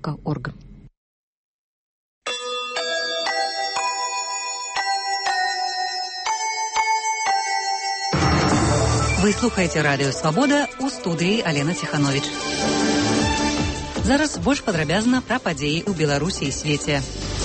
kp.org. Вы слухаеце радыё «Свабода», у студыі Алена Ціхановіч. Зараз больш падрабязна пра падзеі ў Беларусі і свеце.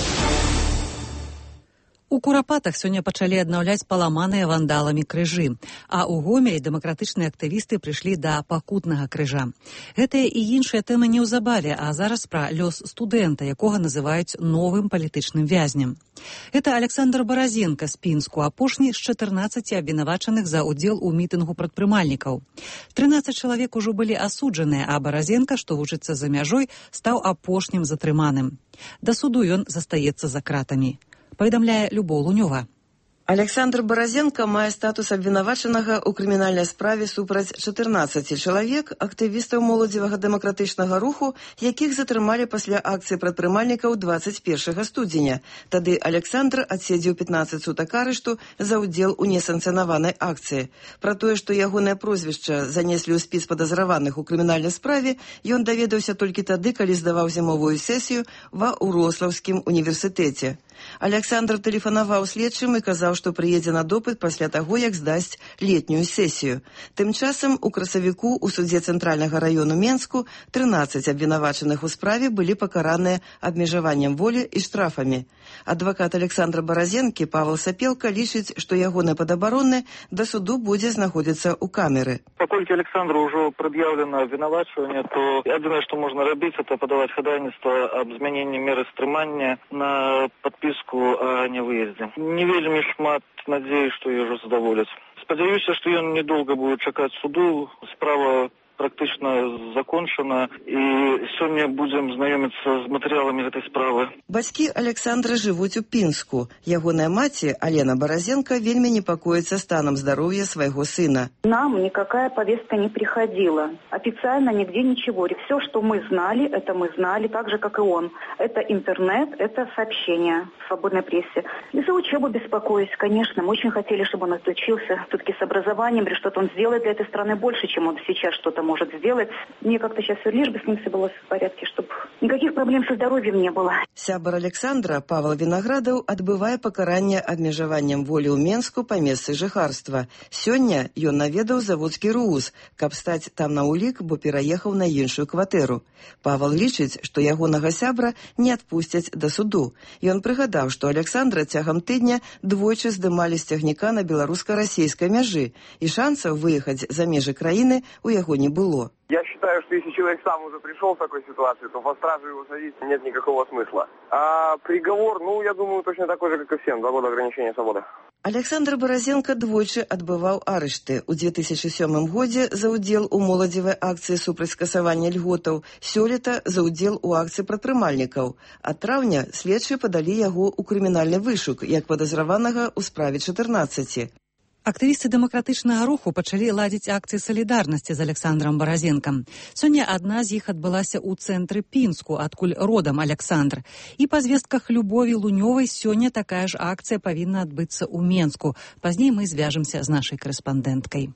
У Курапатах сёння пачалі аднаўляць паламаныя вандаламі крыжы, а ў Гомелі дэмакратычныя актывісты прыйшлі да пакутнага крыжа. Гэтыя і іншыя тэмы неўзабаве, а зараз пра лёс студэнта, якога называюць новым палітычным вязнем. Гэта Александр Баразенка з Пінску, апошні з 14 абвінавачаных за ўдзел у мітынгу прадпрымальнікаў. 13 чалавек ужо былі асуджаныя, а Баразенка, што вучыцца за мяжой, стаў апошнім затрыманым. Да суду ён застаецца за кратамі. Паведамляе Любоў Лунёва. Александр Баразенка мае статус абвінавачанага ў крымінальнай справе супраць 14 чалавек, актывістаў моладзевага дэмакратычнага руху, якіх затрымалі пасля акцыі прадпрымальнікаў 21 студзеня. Тады Александр адседзеў 15 сутак арышту за ўдзел у несанкцыянаванай акцыі. Пра тое, што ягонае прозвішча занеслі ў спіс падазраваных у крымінальнай справе, ён даведаўся толькі тады, калі здаваў зімовую сесію ва Ўрослаўскім універсітэце. Александр тэлефанаваў следчым і казаў, што прыедзе на допыт пасля таго, як здасць летнюю сесію. Тым часам у красавіку ў судзе Цэнтральнага раёну Менску 13 абвінавачаных у справе былі пакараныя абмежаваннем волі і штрафамі. Адвакат Александра Баразенкі Павел Сапелка лічыць, што ягоны падабаронны да суду будзе знаходзіцца ў камеры. Паколькі Александру ўжо прад'яўлена абвінавачванне, то адзінае, што можна рабіць, это падаваць хадайніцтва аб змяненні меры стрымання на подпіску о невыезде. Не вельмі шмат надзеі, што яго задаволяць. Спадзяюся, што ён недолго будзе чакаць суду. Справа практычна закончана, і сёння будзем знаёміцца з матэрыяламі гэтай справы. Бацькі Александра жывуць у Пінску. Ягоная маці, Алена Баразенка, вельмі непакоіцца станам здароўя свайго сына. Нам никакая повестка не приходила. Официально нигде ничего. Все, что мы знали, это мы знали, так же, как и он. Это интернет, это сообщения в свободной прессе. И за учебу беспокоюсь, конечно. Мы очень хотели, чтобы он отучился все-таки с образованием, или что-то он сделает для этой страны больше, чем он сейчас что-то может сделать. Мне как-то сейчас все, лишь бы с ним все было в порядке, чтобы никаких проблем со здоровьем не было. Сябар Александра, Павел Виноградов, адбывае пакаранне абмежаваннем волі ў Менску па месцы жыхарства. Сёння ён наведаў заводскі РУУЗ, каб стаць там на ўлік, бо пераехаў на іншую кватэру. Павел лічыць, што ягонага сябра не адпусцяць да суду. Ён прыгадаў, што Александра цягам тыдня двойчы здымалі з цягніка на беларуска-расейскай мяжы, і шансаў выехаць за межы краіны у яго не было. Я считаю, что если человек сам уже пришел в такой ситуации, то по стражу его садить нет никакого смысла. А приговор, я думаю, точно такой же, как и всем, 2 года ограничения свободы. Александр Баразенка двойчы адбываў арышты. У 2007 годзе за ўдзел у моладзевай акцыі супраць скасавання льготаў, сёлета за ўдзел у акцыі прадпрымальнікаў. Ад траўня следчыя падалі яго ў крымінальны вышук, як падазраванага ў справе 14. Актывісты дэмакратычнага руху пачалі ладзіць акцыі салідарнасці з Александрам Баразенкам. Сёння адна з іх адбылася ў цэнтры Пінску, адкуль родам Александр. І па звестках Любові Лунёвай сёння такая ж акцыя павінна адбыцца ў Менску. Пазней мы звяжемся з нашай корэспандэнткай.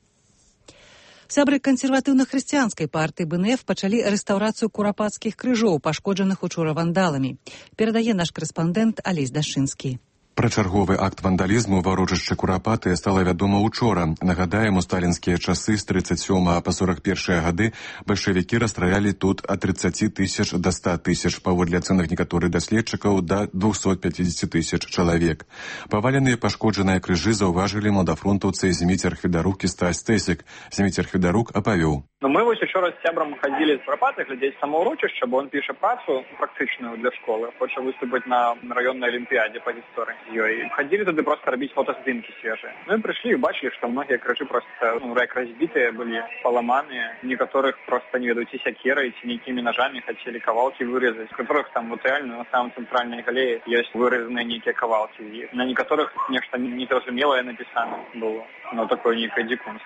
Сябры кансерватыўна-хрысціянскай партыі БНФ пачалі рэстаўрацыю курапацкіх крыжоў, пашкоджаных учора вандаламі. Перадае наш корэспандэнт Алесь Дашынскі. Пра чарговы акт вандалізму ва ўрочышчы Курапаты стала вядома учора. Нагадаем, у сталінскія часы з 37 па 41 гады бальшавікі расстралялі тут ад 30 тысяч да 100 тысяч, паводле ацэнак некаторых даследчыкаў, да 250 тысяч чалавек. Паваленыя пашкоджаныя крыжы заўважылі младафронтаўцы Зміцер Хведарук і Стась Цэсік. Зміцер Хведарук апавёў. Мы вось учора з сябрам хадзілі з Курапаты глядзець само ўрочышча, бо он піша працу практычную для школы, хоча выступіць на раённай алімпіядзе па гісторыі. Ходили туда просто робить фотосдымки свежие. И пришли и бачили, что многие крыши просто як разбитые были, поломанные. Некоторых просто, не ведут, секерой, некими ножами хотели кавалки вырезать. В которых там вот реально на самом центральной галерее есть вырезанные некие кавалки. И на некоторых нечто незразумелое написано было. Но такое некое дикунство.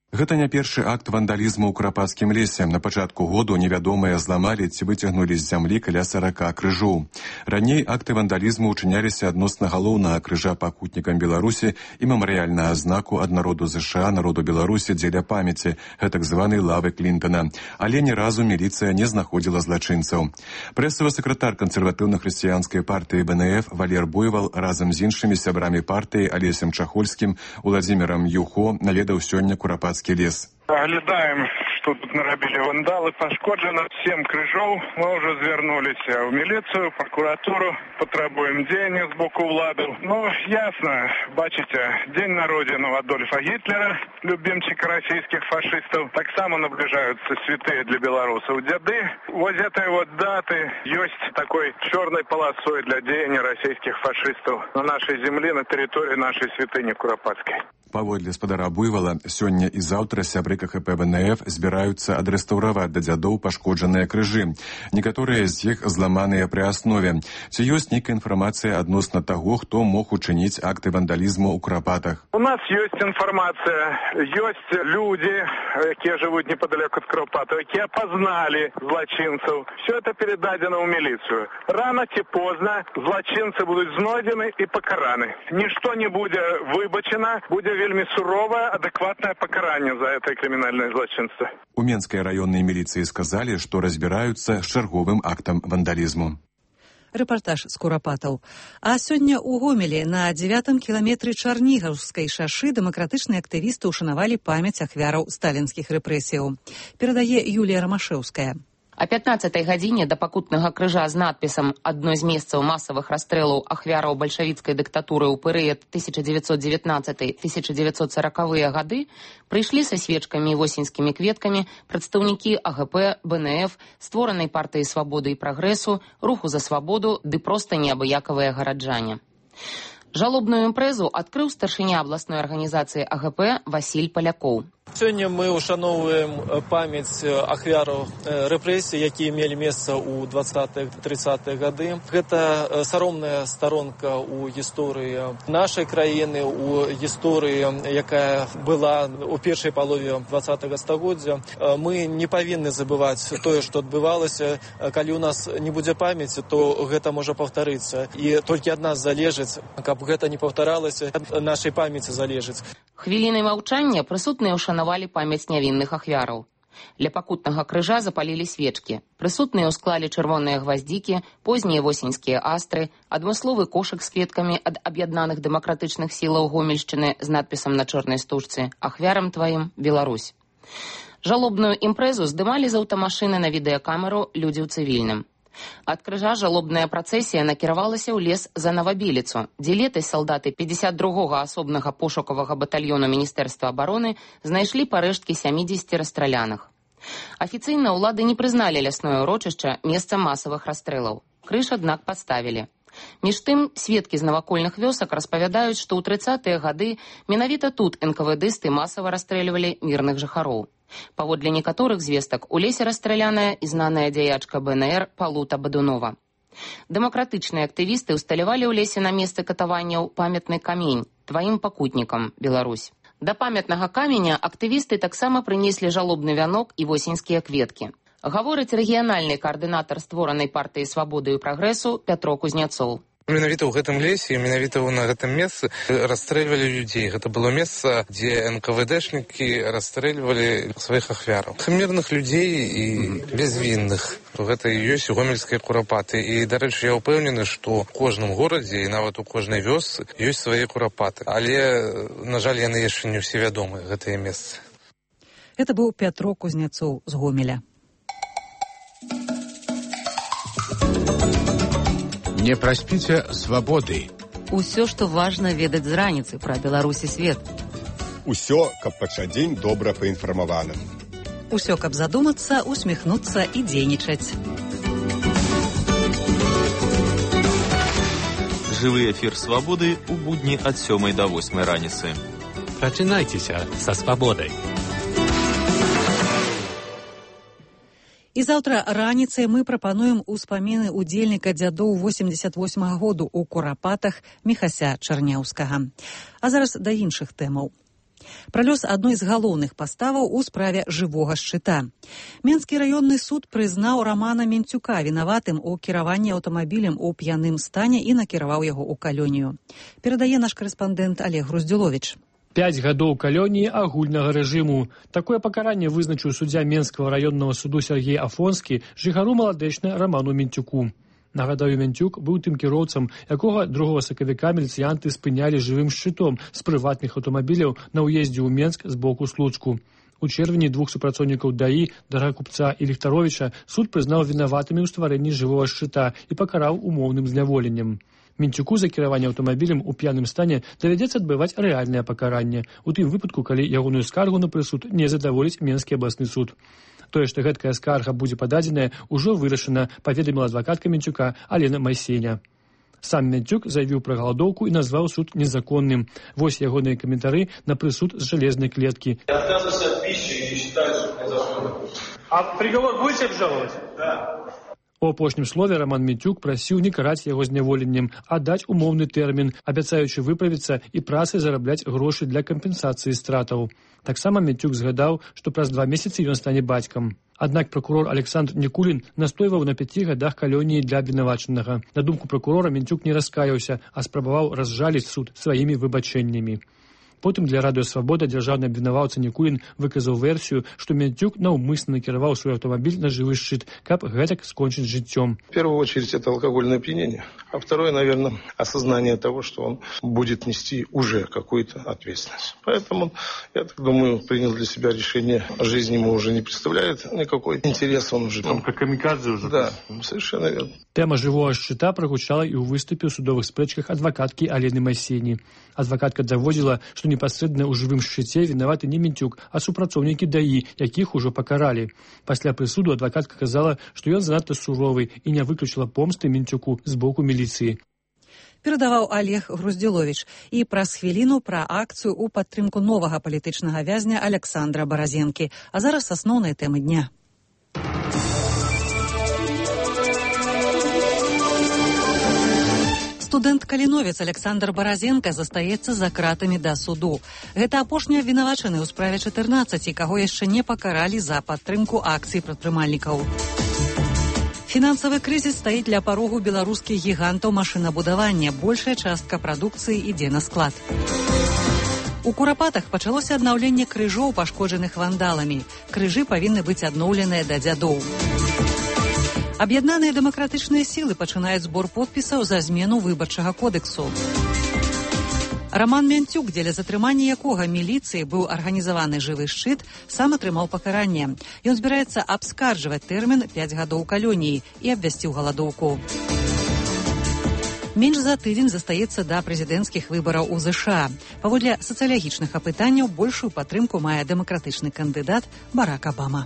Гэта не першы акт вандалізму ў Курапацкім лесе. На пачатку году невядомыя зламалі ці выцягнулі з зямлі каля 40 крыжоў. Раней акты вандалізму ўчыняліся адносна галоўнага крыжа пакутнікам Беларусі і мемарыяльнага знаку ад народу ЗША народу Беларусі дзеля памяці, гэтак званай лавы Клінтана. Але ні разу міліцыя не знаходзіла злачынцаў. Прэсавы сакратар кансерватыўна-хрысціянскай партыі БНФ Валер Буйвал разам з іншымі сябрамі партыі Алесем Чахольскім, Уладзімірам Юхо наведаў сёння Курапацкі лес. Оглядаем, что тут нарабілі вандалы. Пашкоджано 7 крыжоў. Мы уже звернулись в милицию, прокуратуру. Потребуем дзеяння з боку ўлады. Ну, ясно, бачите, день народзінаў Адольфа Гітлера, любимчика российских фашистов. Так само наближаются святые для белорусов деды. Вот этой вот даты есть такой черной полосой для деяния российских фашистов на нашей земле, на территории нашей святыни Куропатской. Паводле спадара Буйвала, сёння і заўтра сябры КХП БНФ збіраюцца адрэстаўраваць да дзядоў пашкоджаныя крыжы. Некаторыя з іх зламаныя пры аснове. Ці ёсць нейкая інфармацыя адносна таго, хто мог учыніць акты вандалізму ў Курапатах? У нас есть информация, есть люди, которые живут неподалеку от Куропатов, которые опознали злочинцев. Все это передадено в милицию. Рано чи поздно злочинцы будут знойдены и покараны. Ничто не будет выбачено, будет вельми суровое, адекватное покарание за это криминальное злочинство. У Менскай раённай міліцыі сказалі, што разбіраюцца з чарговым актам вандалізму. Рэпартаж з Курапатаў. А сёння ў Гомелі на 9-м кіламетры Чарнігаўскай шашы дэмакратычныя актывісты ўшанавалі памяць ахвяраў сталінскіх рэпрэсіяў. Перадае Юлія Рамашэўская. О 15-й гадзіне да пакутнага крыжа з надпісам «Адно з месцаў масавых расстрэлаў ахвяраў бальшавіцкай дыктатуры ў перыяд 1919-1940-е гады» прыйшлі са свечкамі і восеньскімі кветкамі прадстаўнікі АГП, БНФ, створанай партыі свабоды і прагрэсу, руху за свабоду ды проста неабыякавыя гараджане. Жалобную імпрэзу адкрыў старшыня абласной арганізацыі АГП Васіль Палякоў. Сёння мы ушановуем памяць ахвяраў рэпрэсій, якія мелі месца ў 20-30-е гады. Гэта саромная старонка ў гісторыі нашай краіны, у гісторыі, якая была ў першай палове 20-го стагоддзя. Мы не павінны забываць тое, што адбывалася. Калі ў нас не будзе памяці, то гэта можа паўтарыцца. І толькі ад нас залежыць, каб гэта не паўтаралася, ад нашай памяці залежыць. Хвілінай маўчання прысутныя ушанавалі памяць нявінных ахвяраў. Ля пакутнага крыжа запалілі свечкі. Прысутныя ўсклалі чырвоныя гваздзікі, познія восеньскія астры, адмысловы кошык з кветкамі ад аб'яднаных дэмакратычных сілаў Гомельшчыны з надпісам на чорнай стужцы «Ахвярам тваім, Беларусь». Жалобную імпрэзу здымалі з аўтамашыны на відэакамеру людзі ў цывільным. Ад крыжа жалобная працэсія накіравалася ў лес за Новабеліцу, дзе летась салдаты 52-го асобнага пошукавага батальёну Міністэрства абароны знайшлі парэшткі 70 расстраляных. Афіцыйна ўлады не прызналі лясное ўрочышча месцам масавых расстрэлаў. Крыж, аднак, падставілі. Між тым, сведкі з навакольных вёсак распавядаюць, што ў 30-е гады менавіта тут НКВДсты масава расстрэльвалі мірных жыхароў. Паводле некаторых звестак, у лесе расстраляная і знаная дзяячка БНР Палута Бадунова. Дэмакратычныя актывісты ўсталявалі ў лесе на месцы катаванняў памятны камень «Тваім пакутнікам, Беларусь». Да памятнага каменя актывісты таксама прынеслі жалобны вянок і восеньскія кветкі. Гаворыць рэгіянальны каардынатар створанай партыі свабоды і прагрэсу Пятро Кузняцоў. Менавіта ў гэтым лесе, менавіта на гэтым месцы расстрэльвалі людзей. Гэта было месца, дзе НКВДшнікі расстрэльвалі сваіх ахвяраў. Мірных людзей і безвінных. Гэта і ёсць гомельскія курапаты. І, дарэчы, я ўпэўнены, што ў кожным горадзе і нават у кожнай вёсцы ёсць свае курапаты. Але, на жаль, яны яшчэ не ўсе вядомы, гэтыя месцы. Гэта быў Пятро Кузняцоў з Гомеля. Не праспіце свабоды. Усё, што важна ведаць з раніцы пра Беларусь і свет. Усё, каб пачаць дзень добра паінфармаваным. Усё, каб задумацца, усміхнуцца і дзейнічаць. Жывы эфір свабоды ў будні ад 7 до 8 раніцы. Пачынайцеся са свабодай. І заўтра раніцай мы прапануем успаміны удзельніка дзядоў 88-го году ў Курапатах Міхася Чарняўскага. А зараз да іншых тэмаў. Пра лёс адной з галоўных паставаў у справе жывога шчыта. Менскі раённы суд прызнаў Рамана Менцюка вінаватым у кіраванні аўтамабілем у п'яным стане і накіраваў яго ў калонію. Перадае наш карэспандэнт Олег Груздзюловіч. 5 гадоў калоніі агульнага рэжыму. Такое пакаранне вызначыў суддзя Менскага раённага суду Сергей Афонскі жыхару маладэчна Раману Менцюку. Нагадаю, Менцюк быў тым кіроўцам, якога 2 сакавіка міліцыянты спынялі жывым шчытом з прыватных аўтамабіляў на ўездзе ў Менск з боку Слуцку. У чэрвені 2 супрацоўнікаў ДАІ, Дарагакупца і Ліхтаровіча, суд прызнаў вінаватымі ў стварэнні жывога шчыта і пакараў умоўным зняволеннем. Менцюку за кіраванне аўтамабілем у п'яным стане давядзецца адбываць рэальнае пакаранне, у тым выпадку, калі ягоную скаргу на прысуд не задаволіць Менскі абласны суд. Тое, што гэткая скарга будзе пададзеная, ужо вырашана, паведаміла адвакатка Менцюка Алена Майсеня. Сам Менцюк заявіў пра галадоўку і назваў суд незаконным. Вось ягоныя каментары на прысуд з жалезнай клеткі. Я отказываюсь от пищи и не считаю суд незаконным. А приговор будете обжаловать? Да. У апошнім слове Раман Менцюк прасіў не караць яго зняволеннем, а даць умоўны тэрмін, абяцаючы выправіцца і працай зарабляць грошы для кампенсацыі стратаў. Таксама Менцюк згадаў, што праз 2 месяцы ён стане бацькам. Аднак пракурор Александр Нікулін настойваў на 5 гадах калоніі для абвінавачанага. На думку пракурора, Менцюк не раскаяўся, а спрабаваў разжаліць суд сваімі выбачэннямі. Потым для радыё «Свабода» дзяржаўны абвінаваўца Нікулін выказаў версію, што Менцюк наўмысна накіраваў свой аўтамабіль на жывы шчыт, каб гэтак скончыць жыццём. В первую очередь это алкогольное опьянение, а второе, наверное, осознание того, что он будет нести уже какую-то ответственность. Поэтому, я так думаю, принял для себя решение, жизнь ему уже не представляет никакой интерес, он уже... Он как камикадзе уже. Да, совершенно верно. Тэма жывога шчыта прагучала і ў выступе ў судовых спрэчках адвакаткі Алены Майсені. Адвакатка даводзіла, што непасрэдна ў жывым шчыце вінаваты не Менцюк, а супрацоўнікі ДАІ, якіх ужо пакаралі. Пасля прысуду адвакатка казала, што ён занадта суровы і не выключыла помсты Менцюку з боку міліцыі. Перадаваў Олег Груздзюловіч. І праз хвіліну пра акцыю ў падтрымку новага палітычнага вязня Александра Баразенкі. А зараз асноўныя тэмы дня. Студэнт-каліновец Александр Баразенка застаецца за кратамі да суду. Гэта апошні абвінавачаны ў справе 14, каго яшчэ не пакаралі за падтрымку акцый прадпрымальнікаў. Фінансавы крызіс стаіць ля парогу беларускіх гігантаў машынабудавання. Большая частка прадукцыі ідзе на склад. У Курапатах пачалося аднаўленне крыжоў, пашкоджаных вандаламі. Крыжы павінны быць адноўленыя да дзядоў. Аб'яднаныя дэмакратычныя сілы пачынаюць збор подпісаў за змену выбарчага кодэксу. Раман Менцюк, дзеля затрымання якога міліцыі быў арганізаваны жывы шчыт, сам атрымаў пакаранне. Ён збіраецца абскарджваць тэрмін 5 гадоў калоніі і абвясціў галадоўку. Менш за тыдзень застаецца да прэзідэнцкіх выбараў у ЗША. Паводле сацыялагічных апытанняў большую падтрымку мае дэмакратычны кандыдат Барак Абама.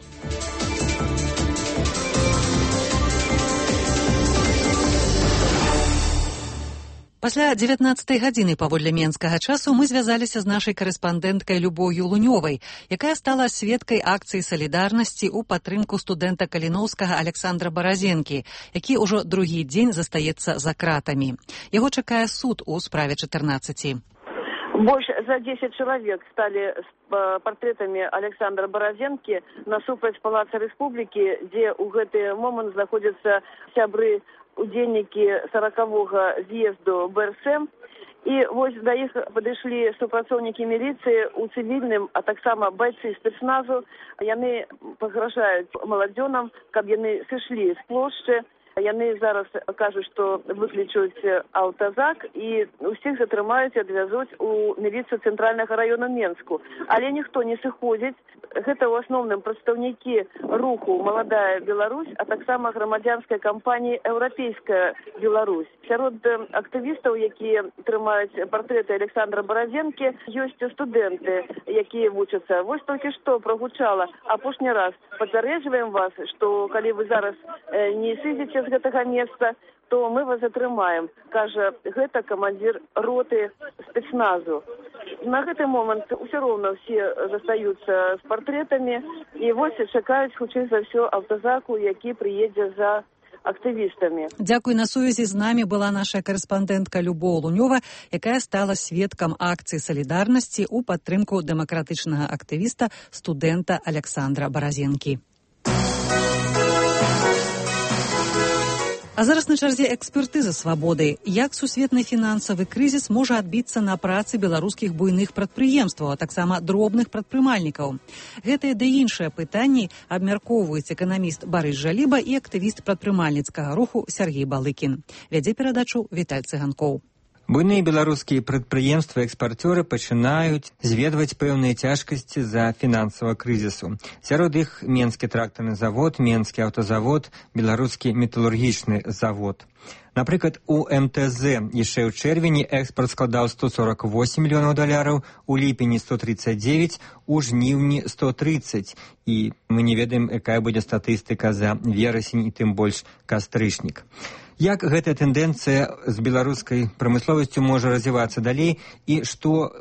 Пасля 19-й гадзіны паводле менскага часу мы звязаліся з нашай карэспандэнткай Любоўю Лунёвай, якая стала сведкай акцыі салідарнасці ў падтрымку студэнта каліноўскага Александра Баразенкі, які ўжо другі дзень застаецца за кратамі. Яго чакае суд у справе 14. Больш за 10 чалавек сталі з партрэтамі Александра Баразенкі насупраць Палаца Рэспублікі, дзе ў гэты момант знаходзяцца сябры удзельнікі 40-го з'езду БРСМ. І вось да іх падышлі супрацоўнікі міліцыі ў цывільным, а таксама байцы спецназу. Яны пагражаюць маладзёнам, каб яны сышлі з плошчы. Яны зараз кажуць, што выклічуць аўтазак і ўсіх затрымаюць і адвязуць у міліцыю цэнтральнага раёна Менску. Але ніхто не сыходзіць. Гэта ў асноўным прадстаўнікі руху «Маладая Беларусь», а таксама грамадзянскай кампаніі «Еўрапейская Беларусь». Сярод актывістаў, якія трымаюць партрэты Александра Баразенкі, ёсць студэнты, якія вучацца. Вось толькі што прагучала апошні раз. Папярэджваем вас, што калі вы зараз не сыдзеце з гэтага месца, то мы вас затрымаем, кажа гэта камандзір роты спецназу. На гэты момант усё роўна ўсе застаюцца з партрэтамі і вось чакаюць хутчэй за ўсё аўтазаку, які прыедзе за актывістамі. Дзякуй. На сувязі з намі была наша карэспандэнтка Любоў Лунёва, якая стала сведкам акцыі салідарнасці ў падтрымку дэмакратычнага актывіста студэнта Александра Баразенкі. А зараз на чарзе экспертыза свабоды. Як сусветны фінансавы крызіс можа адбіцца на працы беларускіх буйных прадпрыемстваў, а таксама дробных прадпрымальнікаў? Гэтыя ды іншыя пытанні абмяркоўваюць эканаміст Барыс Жаліба і актывіст прадпрымальніцкага руху Сергей Балыкін. Вядзе перадачу Віталь Цыганкоў. Буйныя беларускія прадпрыемствы-экспарцёры пачынаюць зведваць пэўныя цяжкасці з-за фінансавага крызісу. Сярод іх Менскі трактарны завод, Менскі аўтазавод, Беларускі металургічны завод. Напрыклад, у МТЗ яшчэ ў чэрвені экспарт складаў $148 мільёнаў, у ліпені 139, у жніўні 130. І мы не ведаем, якая будзе статыстыка за верасень і тым больш кастрычнік. Як гэтая тэндэнцыя з беларускай прамысловасцю можа развівацца далей і што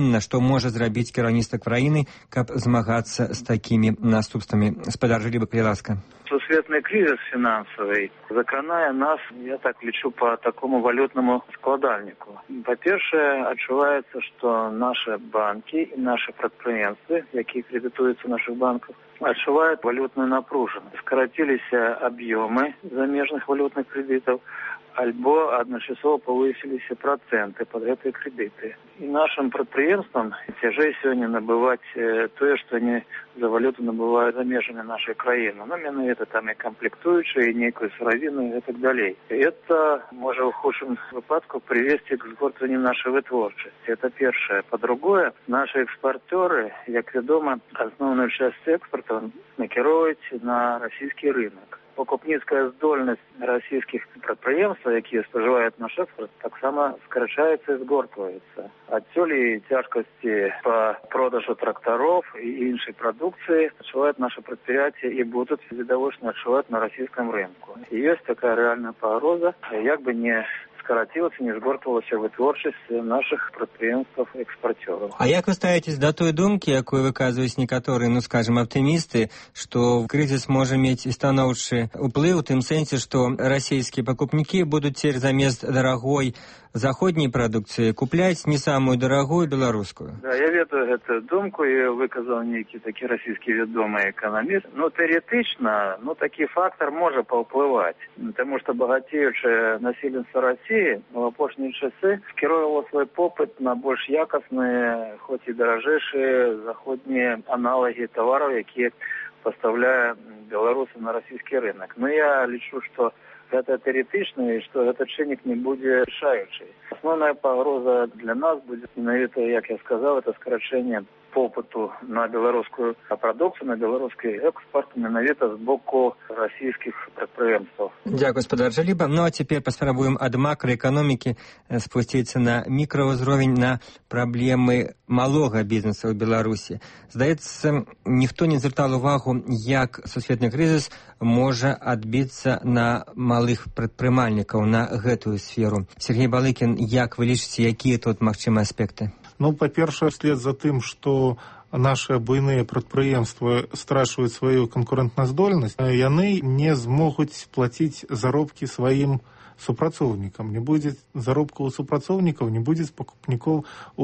можа зрабіць кіраўніцтва краіны, каб змагацца з такімі наступствамі? Спадар Жаліба, калі ласка. Сусветный кризис финансовый закранае нас, я так лечу, по такому валютному складальнику. По-перше, отчувается, что наши банки и наши предприятия, которые кредитуются в наших банках, отчувают валютную напруженность. Скоротились объемы замежных валютных кредитов, альбо одночасово повысились проценты под эти кредиты. И нашим предприятиям тяжелее сегодня набывать то, что они за валюту набывают за межами нашей краины. Но именно это там и комплектующие, и некую сыровину и так далее. И это может в худшем выпадку привести к сгортыванию нашей вытворчести. Это первое. По-другое, наши экспортеры, как ведомо, основную часть экспорта накеруют на российский рынок. Покупницкая здольность российских предприятий, которые споживают наш экспорт, так само скорочается и сгортывается. Отсюда и тяжкости по продажу тракторов и іншей продукции отшивают наши предприятия и будут видовочно отшивать на российском рынку. И есть такая реальная погроза, как бы не скоротилася, не згортвалася вытворчасць наших прадпрыемстваў-экспарцёраў. А як вы ставитесь до той думкі, якую выказваюць некаторыя, аптымісты, што крызіс можа мець і станоўчы ўплыў у тым сэнсе, што расійскія пакупнікі будуць цяпер замест дарагой заходняй прадукцыі купляць не самую дарагую беларускую? Да, я ведаю эту думку, и выказал некий такі расійскі вядомы эканаміст. Тэоретычна, такі фактор можа паўплываць, потому что багацеючае насельніцтва России в апошнія часы скіровало свой попыт на больш якасныя, хоць і даражэйшыя заходнія аналагі товаров, якія пастаўляе беларусы на расійскі рынок. Но я лічу, что это теоретично, и что этот чыннік не будет решающий. Основная погроза для нас будет, менавіта, як я сказал, это скорочение попыту на белорусскую продукцию, на белорусский экспорт, менавіта з боку российских предприятий. Дякую, спадар Жаліба. А теперь паспрабуем ад макроэкономікі спусціцца на мікраўзровень, на праблемы малога бізнеса ў Беларусі. Здаецца, ніхто не звяртаў увагу, як сусветны крызіс можа адбіцца на малых прадпрымальнікаў, на гэтую сферу. Сергей Балыкін, як вы лічыце, якія тут магчымыя аспекты? Па-першае, вслед за тым, што наши буйныя прадпрыемствы страчваюць сваю канкурэнтназдольнасць, яны не змогуць плаціць заробкі сваім супрацоўнікам. Не будзе заробкаў у супрацоўнікаў, не будзе пакупнікоў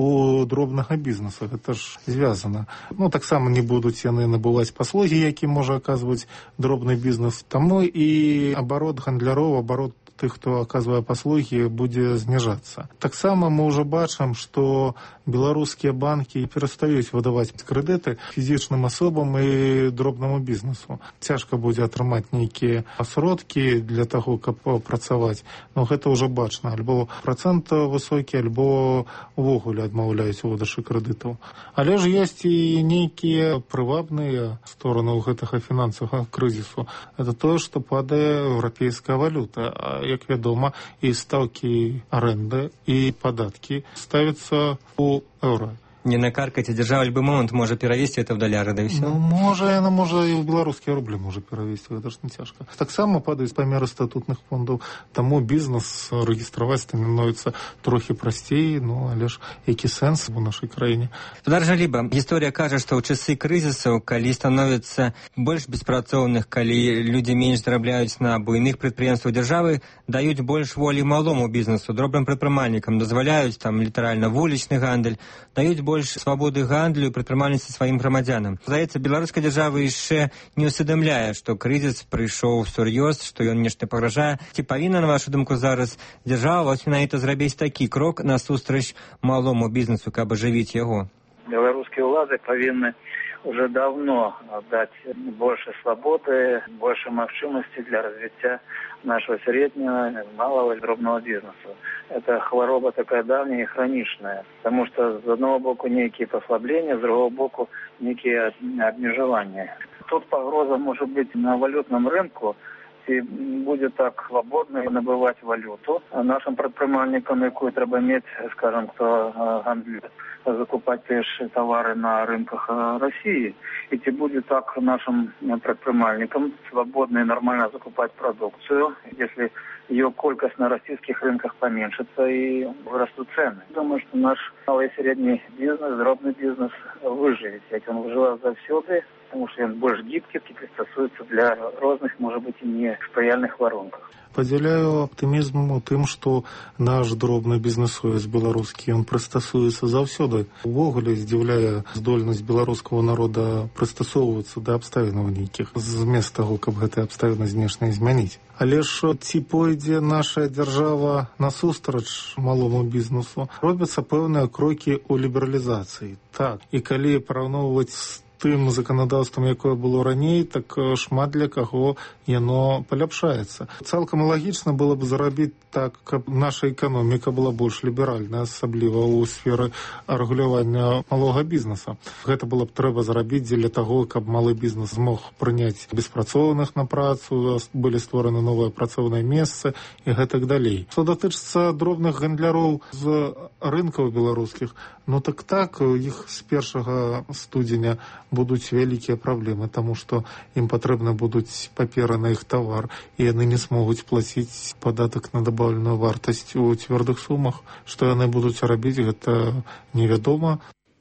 у дробнага бізнесу. Гэта ж звязана. Таксама не будуць яны набываць паслугі, які можа аказваць дробны бізнес. Таму і абарот гандляроў, абарот тых, хто аказвае паслугі, будзе зніжацца. Таксама мы ўжо бачым, што беларускія банкі перастаюць выдаваць крэдыты фізічным асобам і дробнаму бізнесу. Цяжка будзе атрымаць нейкія сродкі для таго, каб працаваць. Гэта ўжо бачна. Альбо працэнт высокі, альбо увогуле адмаўляюць у выдачы крэдытаў. Але ж ёсць і нейкія прывабныя стороны ў гэтага фінансавага крызісу. Это тое, што падае еўрапейская валюта. Як вядома, і стаўкі арэнды, і падаткі ставяцца ў еўра. не накаркаць, а дзяржава любы момант можа перавесці это ў даляры, да і ўсё. Ну, можа, яна можа і ў беларускія рублі можа перавесці, гэта ж не цяжка. Таксама падаюць памеры статутных фондаў, таму бізнес рэгістраваць становіцца трохі прасцей, ну, але ж які сэнс у нашай краіне. Гаспадар Жаліба, гісторыя кажа, што ў часы крызісаў, калі становіцца больш беспрацоўных, калі людзі менш зарабляюць на буйных прадпрыемствах дзяржавы, даюць больш волі малому бізнесу, дробным прадпрымальнікам, дазваляюць там літаральна вулічны гандаль, даюць больш свабоды гандлю і прадпрымальніцтва сваім грамадзянам. Здаецца, беларуская дзяржава яшчэ не усведамляе, што крызіс прыйшоў сур'ёз, што ён нешта пагражае. Ці павінна, на вашу думку, зараз дзяржава вось менавіта зрабіць такі крок насустрач малому бізнесу, каб ажывіць яго? Беларускія ўлады павінны уже давно дать больше свободы, больше магчимости для развития нашего среднего, малого и дробного бизнеса. Это хвороба такая давняя и хроничная, потому что с одного боку некие послабления, с другого боку некие обмежевания. Тут погроза может быть на валютном рынке, и будет так свободно набывать валюту. А нашим предпринимальникам, якую треба иметь, скажем, кто гандлюет, закупать теж товары на рынках России. И будет так нашим предпринимальникам свободно и нормально закупать продукцию, если ее колькость на российских рынках поменьшится и вырастут цены. Думаю, что наш малый и средний бизнес, дробный бизнес выживет. Ведь он выживает завсёды, потому что он больше гибкий, пристосуется для разных, может быть, и не спаяльных воронках. Падзяляю аптымізм у тым, што наш дробны бізнесовец беларускі, ён прыстасуецца заўсёды. Увогуле здзіўляе здольнасць беларускага народа прыстасоўвацца да абставінаў нейкіх, замест таго, каб гэтыя абставіны знешне змяніць. Але ж ці пойдзе наша дзяржава насустрач малому бізнесу, робяцца пэўныя крокі ў лібералізацыі. Так, і калі параўноўваць з тым заканадаўствам, якое было раней, так шмат для каго яно паляпшаецца. Цалкам лагічна было б зарабіць так, каб наша эканоміка была больш ліберальная, асабліва ў сферы рэгулявання малога бізнеса. Гэта было б трэба зарабіць дзеля таго, каб малы бізнес змог прыняць беспрацоўных на працу, былі створаны новыя працоўныя месцы і гэтак далей. Што датычыцца дробных гандляроў з рынкаў беларускіх, ну так, іх з 1 студзеня будуць вялікія праблемы, таму што ім патрэбны будуць паперы на іх тавар, і яны не смогуць плаціць падатак на дабаўленую вартасць у цвёрдых сумах. Што яны будуць рабіць, гэта невядома.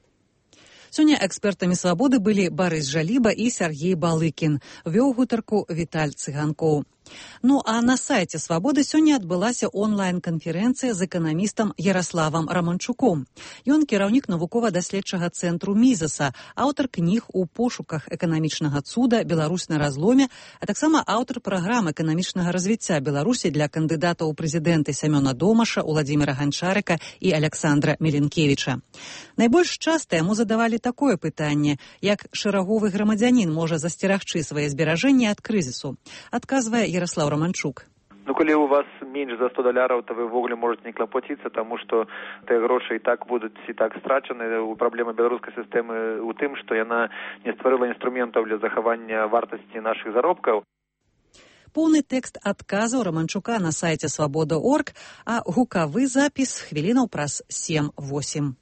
Сёння экспертамі «Свабоды» былі Барыс Жаліба і Сяргей Балыкін. Вёў гутарку Віталь Цыганкоў. Ну а на сайце «Свабоды» сёння адбылася онлайн-канферэнцыя з эканамістам Яраславам Раманчуком. Ён кіраўнік навукова-даследчага цэнтру Мізаса, аўтар кніг у пошуках эканамічнага цуда «Беларусь на разломе», а таксама аўтар праграм эканамічнага развіцця Беларусі для кандыдатаў у прэзідэнты Сямёна Домаша, Уладзіміра Ганчарыка і Аляксандра Меленкевіча. Найбольш часта яму задавалі такое пытанне, як шэраговы грамадзянін можа засцерагчы свае зберажэнні ад крызісу. Адказвае Ярослав Романчук. Ну, коли у вас меньше за $100, то вы ввогуле можете не клопотиться, тому что те гроші і так будуть і так страчені. Проблема білоруської системи у тим, що вона не створила інструментів для заховання вартості наших заробків. Поўны тэкст адказаў Романчука на сайце «Свабода.орг», а гукавы запіс хвілінаў праз 7-8.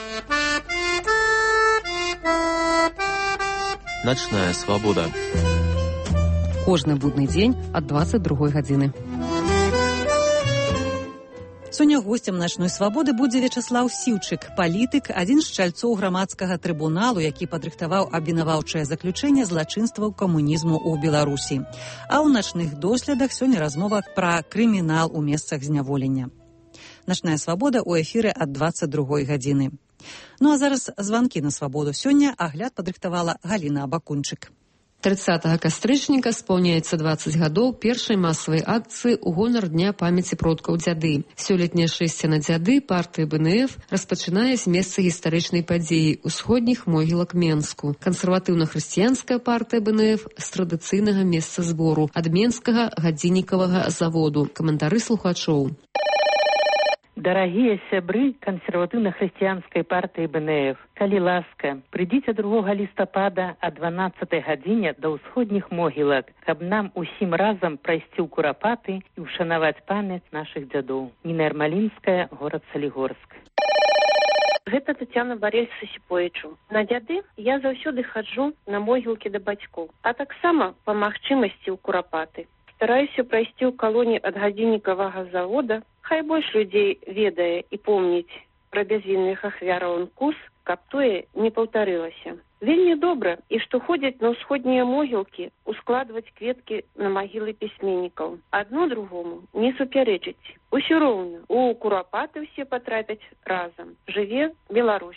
Ночная свобода. Кожны будны дзень ад 22 гадзіны. Сёння госцем «Начной свабоды» будзе Вячаслаў Сіўчык, палітык, адзін з чальцоў грамадскага трыбуналу, які падрыхтаваў абвінаваўчае заключэнне злачынстваў камунізму ў Беларусі. А ў начных доследах сёння размова пра крымінал у месцах зняволення. «Начная свабода» ў эфіры ад 22 гадзіны. Ну а зараз званкі на свабоду. Сёння агляд падрыхтавала Галіна Абакунчык. 30 кастрычніка спаўняецца 20 гадоў першай масавай акцыі ў гонар Дня памяці продкаў дзяды. Сёлетняе шэсце на дзяды партыя БНФ распачынае з месца гістарычнай падзеі ўсходніх могілак Менску. Кансерватыўна-хрысціянская партыя БНФ з традыцыйнага месца збору ад Менскага гадзіннікавага заводу. Каментары слухачоў. Дарагія сябры кансерватыўна-хрысціянскай партыі БНФ, калі ласка, прыйдзіце 2 лістапада о 12 гадзіне да ўсходніх могілак, каб нам усім разам прайсці ў Курапаты і ўшанаваць памяць нашых дзядоў. Ніна Ярмалінская, горад Салігорск. Гэта Тетяна Барельса Сіпоічу. На дзяды я заўсёды хаджу на могілкі да бацькоў, а таксама па магчымасці ў Курапаты. Стараюся прайсці ў калоні ад гадзіннікавага завода. Хай больш людзей ведае і помніць пра бязвінных ахвяраў НКУС, каб тое не паўтарылася. Вельмі добра, і што ходзяць на ўсходнія могілкі ускладваць кветкі на магілы пісьменнікаў. Адно другому не супярэчыць. Усё роўна, у Курапаты ўсе патрапяць разам. Жыве Беларусь!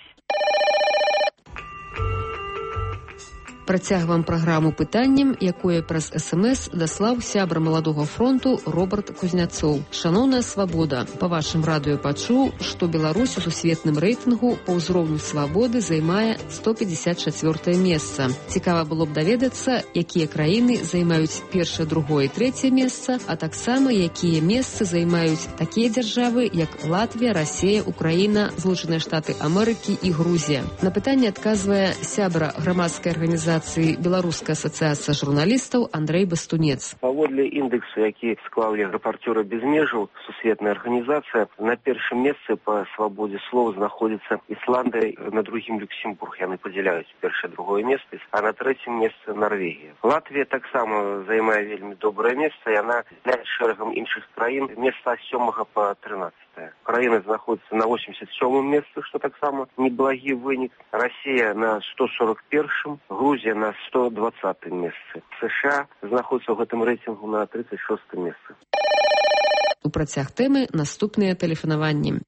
Працягвам праграму пытаннем, якое праз СМС даслаў сябра Маладога фронту Роберт Кузняцоў. Шаноўная свабода, па вашым радыё пачуў, што Беларусь у сусветным рэйтынгу па ўзроўню свабоды займае 154 месца. Цікава было б даведацца, якія краіны займаюць першае, другое і трэцяе месца, а таксама якія месцы займаюць такія дзяржавы, як Латвія, Расія, Украіна, Злучаныя Штаты Амерыкі і Грузія. На пытанне адказвае сябра грамадскай арганізацыі Беларуская асацыяцыя журналістаў Андрэй Бастунец. Паводле індексу, які склалі рэпарцёры без межаў, сусветная арганізацыя, на першым месцы па свабодзе слова знаходзіцца Ісландыя, на другім Люксембург. Яны падзяляюць першае, другое месца, а на трэцім месцы Нарвегія. Латвія таксама займае вельмі добрае месца, яна з шэрагам іншых краін месца з 7 па 13. Украіна знаходіцца на 87-м месцы, што таксама неблагі вынік. Расія на 141-м, Грузія на 120-м месцы. США знаходіцца ў гэтым рэйтынгу на 36-м месцы. У працяг тэмы наступныя тэлефанаванні.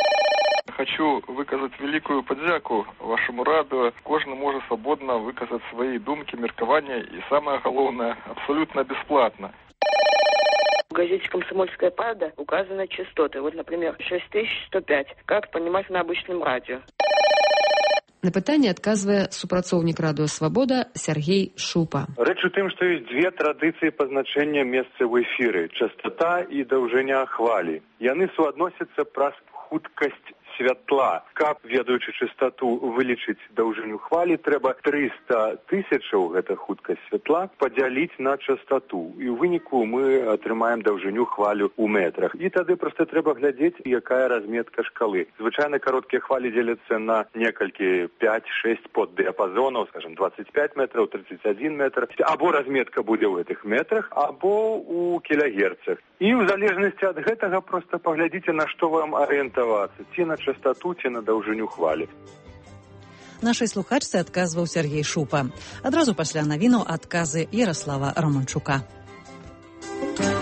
Хочу выказаць великую падзяку вашаму радыё. Кожны можа свабодна выказаць свае думкі, меркавання і, самае галоўнае, абсолютно бесплатно. В газете «Комсомольская правда» указаны частоты. Вот, например, 6105. Как понимать на обычном радио? На пытанне адказвае супрацоўнік радыё «Свабода» Сергей Шупа. Рэч у тым, што ёсць дзве традыцыі пазначэння месца ў эфіры – частота і даўжыня хвалі. Яны суадносяцца праз хуткасць святла. Каб, ведаючы частоту, вылічыць даўжыню хвалі, трэба 300 тысячаў, гэта хуткасць святла, падзяліць на частоту. І ў выніку мы атрымаем даўжыню хвалю ў метрах. І тады проста трэба глядзець, якая разметка шкалы. Звычайна кароткія хвалі дзеляцца на некалькі 5-6 поддыяпазонаў, скажем, 25 метраў, 31 метр. Або разметка будзе ў гэтых метрах, або ў кілагерцах. І ў залежнасці ад гэтага проста паглядзіце, на што вам арыентавацца. Ці на частоту, ці на даўжыню хвалі. Нашай слухачцы адказваў Сергей Шупа. Адразу пасля навінаў адказы Ярослава Романчука.